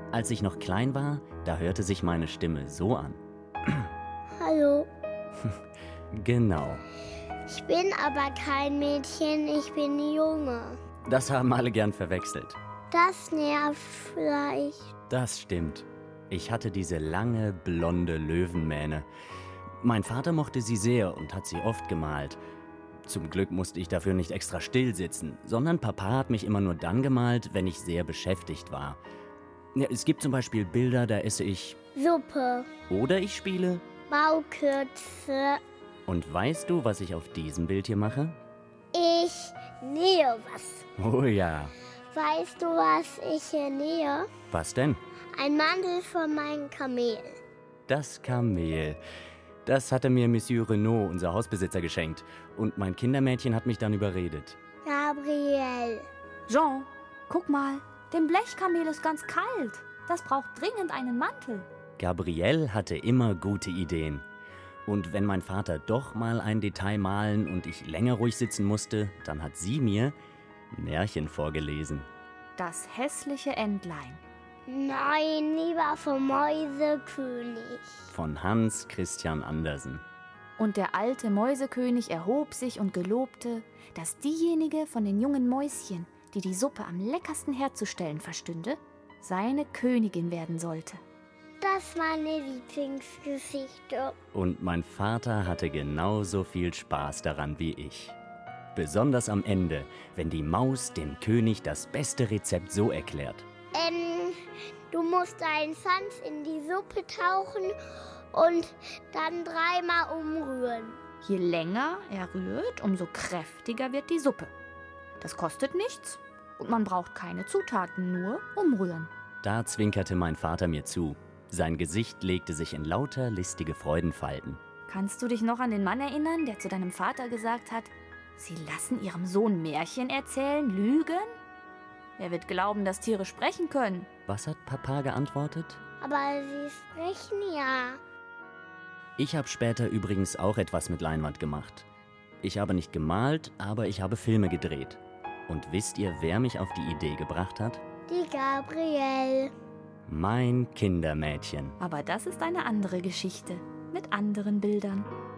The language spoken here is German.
Als ich noch klein war, da hörte sich meine Stimme so an. Hallo. Genau. Ich bin aber kein Mädchen, ich bin Junge. Das haben alle gern verwechselt. Das nervt vielleicht. Das stimmt. Ich hatte diese lange, blonde Löwenmähne. Mein Vater mochte sie sehr und hat sie oft gemalt. Zum Glück musste ich dafür nicht extra still sitzen, sondern Papa hat mich immer nur dann gemalt, wenn ich sehr beschäftigt war. Ja, es gibt zum Beispiel Bilder, da esse ich Suppe. oder ich spiele. Baukürze. Und weißt du, was ich auf diesem Bild hier mache? Ich nähe was. Oh ja. Weißt du, was ich hier nähe? Was denn? Ein Mantel von meinem Kamel. Das Kamel. Das hatte mir Monsieur Renaud, unser Hausbesitzer, geschenkt. Und mein Kindermädchen hat mich dann überredet. Gabriel. Jean, guck mal, dem Blechkamel ist ganz kalt. Das braucht dringend einen Mantel. Gabrielle hatte immer gute Ideen. Und wenn mein Vater doch mal ein Detail malen und ich länger ruhig sitzen musste, dann hat sie mir Märchen vorgelesen. Das hässliche Entlein. Nein, lieber vom Mäusekönig. Von Hans Christian Andersen. Und der alte Mäusekönig erhob sich und gelobte, dass diejenige von den jungen Mäuschen, die die Suppe am leckersten herzustellen verstünde, seine Königin werden sollte. Das war meine Lieblingsgeschichte. Und mein Vater hatte genauso viel Spaß daran wie ich. Besonders am Ende, wenn die Maus dem König das beste Rezept so erklärt. Du musst deinen Schwanz in die Suppe tauchen und dann 3-mal umrühren. Je länger er rührt, umso kräftiger wird die Suppe. Das kostet nichts und man braucht keine Zutaten, nur umrühren. Da zwinkerte mein Vater mir zu. Sein Gesicht legte sich in lauter listige Freudenfalten. Kannst du dich noch an den Mann erinnern, der zu deinem Vater gesagt hat, Sie lassen ihrem Sohn Märchen erzählen, lügen? Er wird glauben, dass Tiere sprechen können. Was hat Papa geantwortet? Aber sie sprechen ja. Ich habe später übrigens auch etwas mit Leinwand gemacht. Ich habe nicht gemalt, aber ich habe Filme gedreht. Und wisst ihr, wer mich auf die Idee gebracht hat? Die Gabriel. Mein Kindermädchen. Aber das ist eine andere Geschichte mit anderen Bildern.